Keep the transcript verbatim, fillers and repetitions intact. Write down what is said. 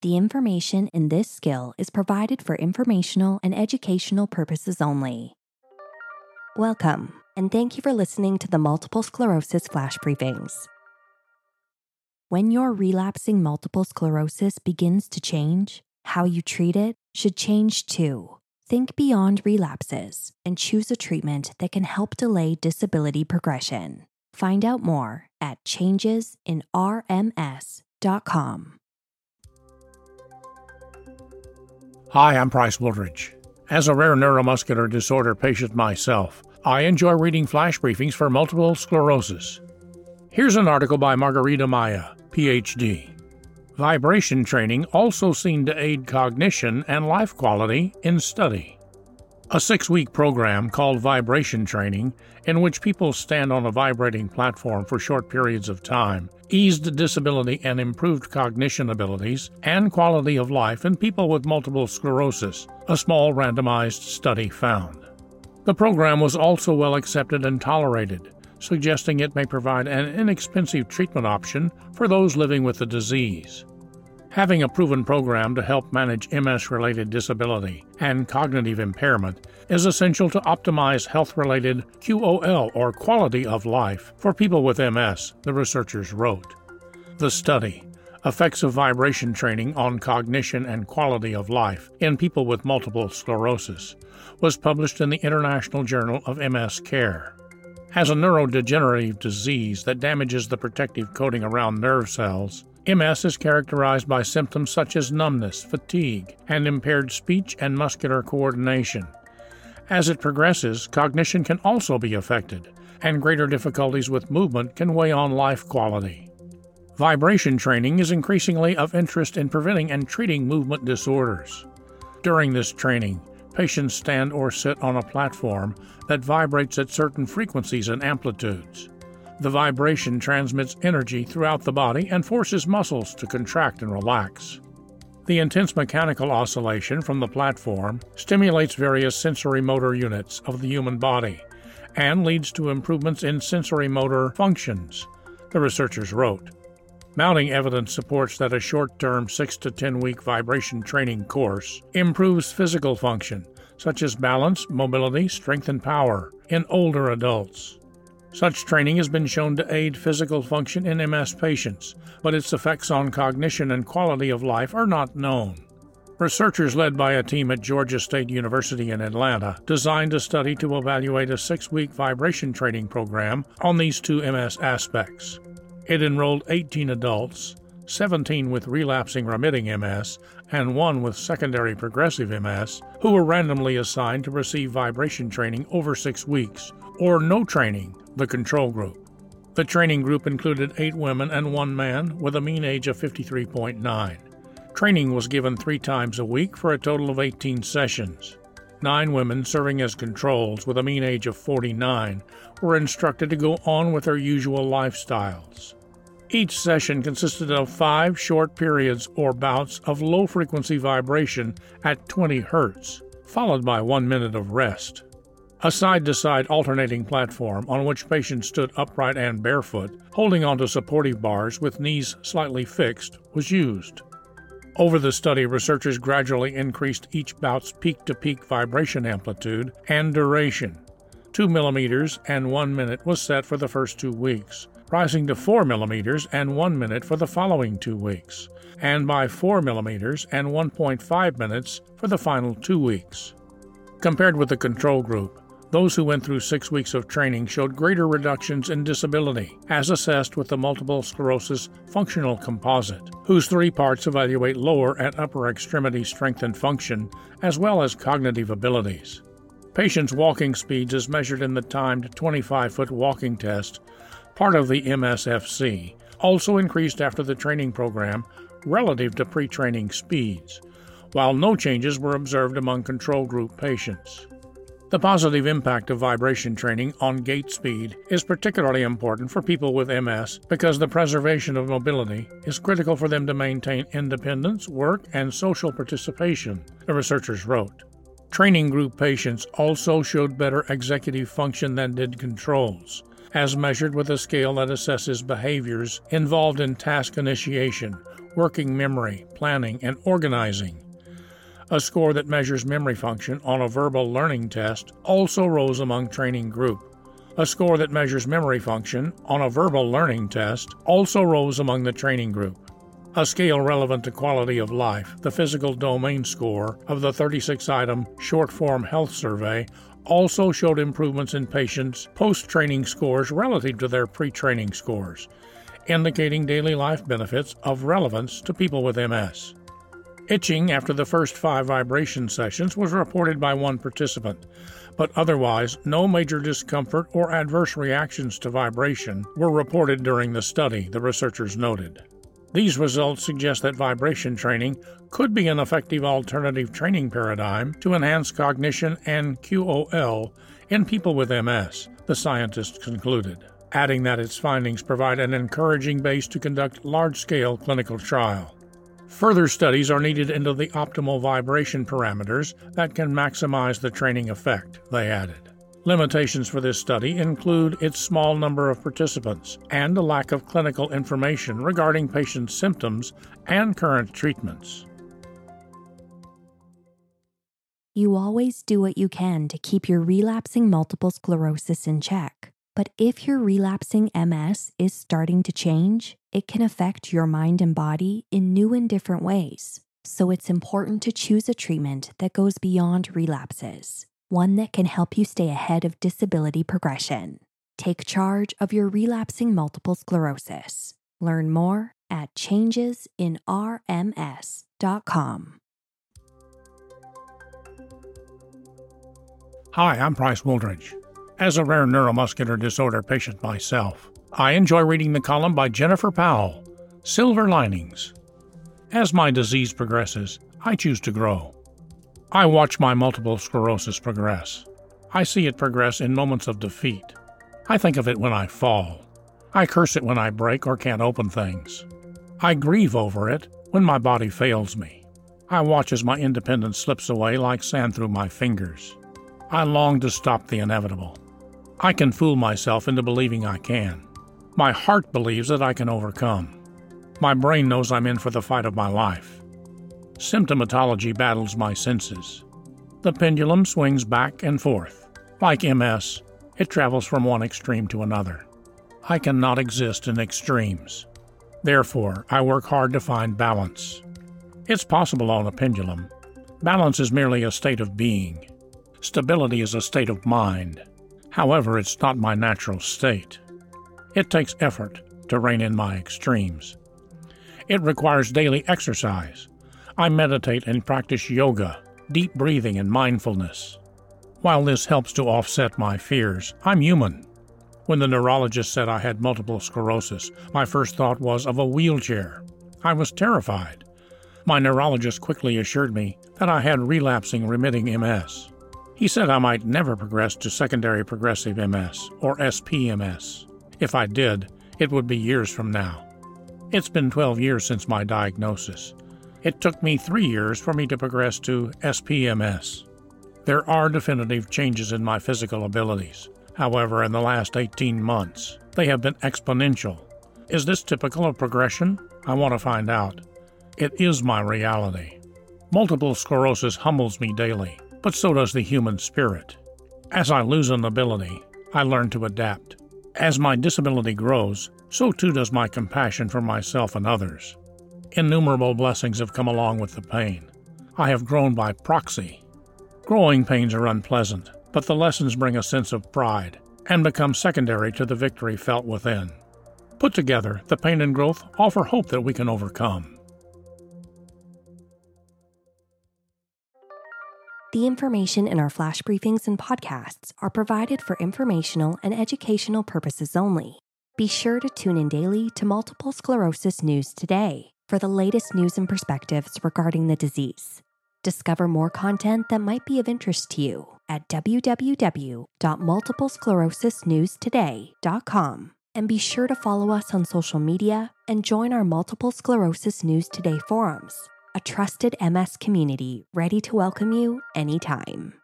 The information in this skill is provided for informational and educational purposes only. Welcome, and thank you for listening to the Multiple Sclerosis Flash Briefings. When your relapsing multiple sclerosis begins to change, how you treat it should change too. Think beyond relapses and choose a treatment that can help delay disability progression. Find out more at changes in R M S dot com. Hi, I'm Price Woolridge. As a rare neuromuscular disorder patient myself, I enjoy reading flash briefings for multiple sclerosis. Here's an article by Margarita Maya, P H D. Vibration training also seen to aid cognition and life quality in study. A six-week program called Vibration Training, in which people stand on a vibrating platform for short periods of time, eased disability and improved cognition abilities and quality of life in people with multiple sclerosis, a small randomized study found. The program was also well accepted and tolerated, suggesting it may provide an inexpensive treatment option for those living with the disease. Having a proven program to help manage M S-related disability and cognitive impairment is essential to optimize health-related Q O L, or quality of life, for people with M S, the researchers wrote. The study, Effects of Vibration Training on Cognition and Quality of Life in People with Multiple Sclerosis, was published in the International Journal of M S Care. As a neurodegenerative disease that damages the protective coating around nerve cells, M S is characterized by symptoms such as numbness, fatigue, and impaired speech and muscular coordination. As it progresses, cognition can also be affected, and greater difficulties with movement can weigh on life quality. Vibration training is increasingly of interest in preventing and treating movement disorders. During this training, patients stand or sit on a platform that vibrates at certain frequencies and amplitudes. The vibration transmits energy throughout the body and forces muscles to contract and relax. The intense mechanical oscillation from the platform stimulates various sensory motor units of the human body and leads to improvements in sensory motor functions, the researchers wrote. Mounting evidence supports that a short-term six to ten week vibration training course improves physical function, such as balance, mobility, strength, and power, in older adults. Such training has been shown to aid physical function in M S patients, but its effects on cognition and quality of life are not known. Researchers led by a team at Georgia State University in Atlanta designed a study to evaluate a six-week vibration training program on these two M S aspects. It enrolled eighteen adults, seventeen with relapsing remitting M S, and one with secondary progressive M S, who were randomly assigned to receive vibration training over six weeks, or no training, the control group. The training group included eight women and one man with a mean age of fifty-three point nine. Training was given three times a week for a total of eighteen sessions. Nine women serving as controls with a mean age of forty-nine were instructed to go on with their usual lifestyles. Each session consisted of five short periods or bouts of low-frequency vibration at twenty hertz, followed by one minute of rest. A side-to-side alternating platform on which patients stood upright and barefoot, holding onto supportive bars with knees slightly fixed, was used. Over the study, researchers gradually increased each bout's peak-to-peak vibration amplitude and duration. Two millimeters and one minute was set for the first two weeks, rising to four millimeters and one minute for the following two weeks, and by four millimeters and one point five minutes for the final two weeks. Compared with the control group, those who went through six weeks of training showed greater reductions in disability, as assessed with the Multiple Sclerosis Functional Composite, whose three parts evaluate lower and upper extremity strength and function, as well as cognitive abilities. Patients' walking speeds as measured in the timed twenty-five foot walking test, part of the M S F C, also increased after the training program relative to pre-training speeds, while no changes were observed among control group patients. The positive impact of vibration training on gait speed is particularly important for people with M S because the preservation of mobility is critical for them to maintain independence, work, and social participation, the researchers wrote. Training group patients also showed better executive function than did controls, as measured with a scale that assesses behaviors involved in task initiation, working memory, planning, and organizing. A score that measures memory function on a verbal learning test also rose among training group. A score that measures memory function on a verbal learning test also rose among the training group. A scale relevant to quality of life, the physical domain score of the thirty-six item short-form health survey, also showed improvements in patients' post-training scores relative to their pre-training scores, indicating daily life benefits of relevance to people with M S. Itching after the first five vibration sessions was reported by one participant, but otherwise no major discomfort or adverse reactions to vibration were reported during the study, the researchers noted. These results suggest that vibration training could be an effective alternative training paradigm to enhance cognition and Q O L in people with M S, the scientists concluded, adding that its findings provide an encouraging base to conduct large-scale clinical trial. Further studies are needed into the optimal vibration parameters that can maximize the training effect, they added. Limitations for this study include its small number of participants and a lack of clinical information regarding patients' symptoms and current treatments. You always do what you can to keep your relapsing multiple sclerosis in check. But if your relapsing M S is starting to change, it can affect your mind and body in new and different ways. So it's important to choose a treatment that goes beyond relapses, one that can help you stay ahead of disability progression. Take charge of your relapsing multiple sclerosis. Learn more at changes in R M S dot com. Hi, I'm Price Wooldridge. As a rare neuromuscular disorder patient myself, I enjoy reading the column by Jennifer Powell, Silver Linings. As my disease progresses, I choose to grow. I watch my multiple sclerosis progress. I see it progress in moments of defeat. I think of it when I fall. I curse it when I break or can't open things. I grieve over it when my body fails me. I watch as my independence slips away like sand through my fingers. I long to stop the inevitable. I can fool myself into believing I can. My heart believes that I can overcome. My brain knows I'm in for the fight of my life. Symptomatology battles my senses. The pendulum swings back and forth. Like M S, it travels from one extreme to another. I cannot exist in extremes. Therefore, I work hard to find balance. It's possible on a pendulum. Balance is merely a state of being. Stability is a state of mind. However, it's not my natural state. It takes effort to rein in my extremes. It requires daily exercise. I meditate and practice yoga, deep breathing, and mindfulness. While this helps to offset my fears, I'm human. When the neurologist said I had multiple sclerosis, my first thought was of a wheelchair. I was terrified. My neurologist quickly assured me that I had relapsing remitting M S. He said I might never progress to secondary progressive M S, or S P M S. If I did, it would be years from now. It's been twelve years since my diagnosis. It took me three years for me to progress to S P M S. There are definitive changes in my physical abilities. However, in the last eighteen months, they have been exponential. Is this typical of progression? I want to find out. It is my reality. Multiple sclerosis humbles me daily, but so does the human spirit. As I lose an ability, I learn to adapt. As my disability grows, so too does my compassion for myself and others. Innumerable blessings have come along with the pain. I have grown by proxy. Growing pains are unpleasant, but the lessons bring a sense of pride and become secondary to the victory felt within. Put together, the pain and growth offer hope that we can overcome. The information in our flash briefings and podcasts are provided for informational and educational purposes only. Be sure to tune in daily to Multiple Sclerosis News Today for the latest news and perspectives regarding the disease. Discover more content that might be of interest to you at w w w dot multiple sclerosis news today dot com. And be sure to follow us on social media and join our Multiple Sclerosis News Today forums, a trusted M S community ready to welcome you anytime.